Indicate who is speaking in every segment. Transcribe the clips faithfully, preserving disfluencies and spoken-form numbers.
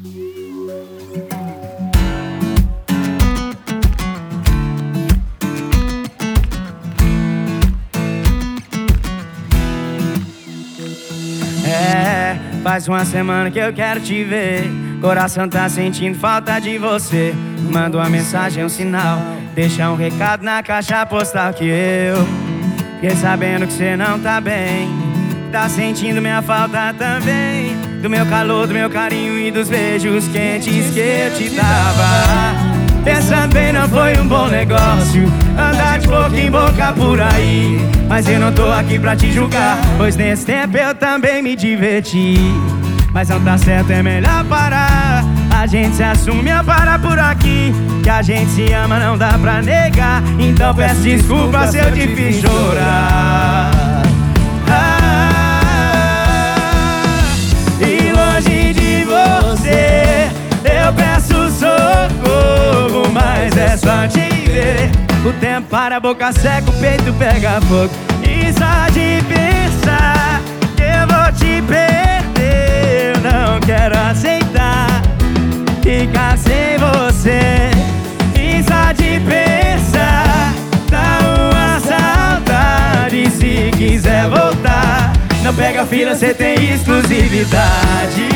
Speaker 1: É, faz uma semana que eu quero te ver. Coração tá sentindo falta de você. Manda uma mensagem, um sinal, deixa um recado na caixa postal que eu fiquei sabendo que você não tá bem. Tá sentindo minha falta também, do meu calor, do meu carinho e dos beijos quentes que eu te dava. Pensando bem, não foi um bom negócio andar de boca em boca por aí, mas eu não tô aqui pra te julgar, pois nesse tempo eu também me diverti. Mas não tá certo, é melhor parar. A gente se assume a parar por aqui, que a gente se ama, não dá pra negar. Então peço desculpa se eu te fiz chorar. Ah, e longe de você eu peço socorro, mas é só te ver. O tempo para, a boca seca, o peito pega fogo. E só de pensar que eu vou te perder, eu não quero aceitar ficar sem você. E só de pensar dá uma saudade. Se quiser voltar, não pega fila, cê tem exclusividade.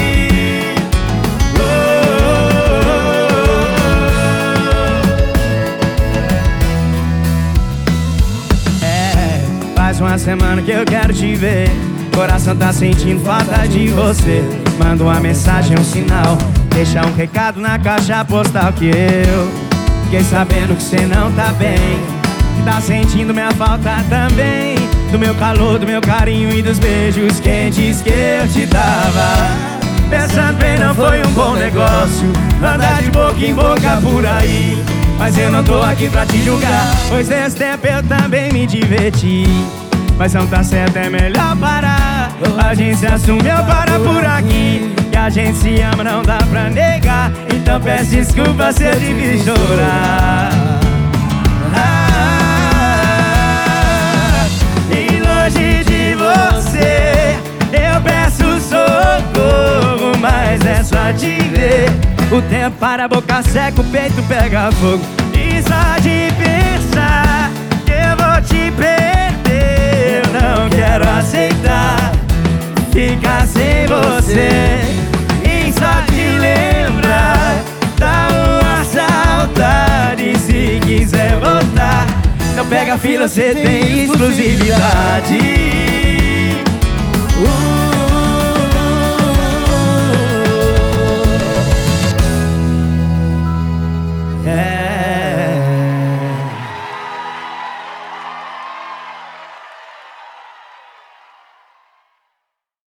Speaker 1: Faz uma semana que eu quero te ver. Coração tá sentindo falta de você. Manda uma mensagem, um sinal, deixa um recado na caixa postal que eu fiquei sabendo que cê não tá bem. Tá sentindo minha falta também, do meu calor, do meu carinho e dos beijos quentes que eu te dava. Pensando bem, não foi um bom negócio andar de boca em boca por aí, mas eu não tô aqui pra te julgar, pois nesse tempo eu também me diverti. Mas não tá certo, é melhor parar. A gente se assume, eu paro por aqui, que a gente se ama, não dá pra negar. Então peço desculpa se eu te fiz chorar. Ah, e longe de você eu peço socorro, mas é só te ver. O tempo para, a boca seca, o peito pega fogo. E só de pensar que eu vou te perder, eu não quero aceitar ficar sem você. E só de lembrar dá uma saudade. Se quiser voltar, não pega fila, cê tem exclusividade.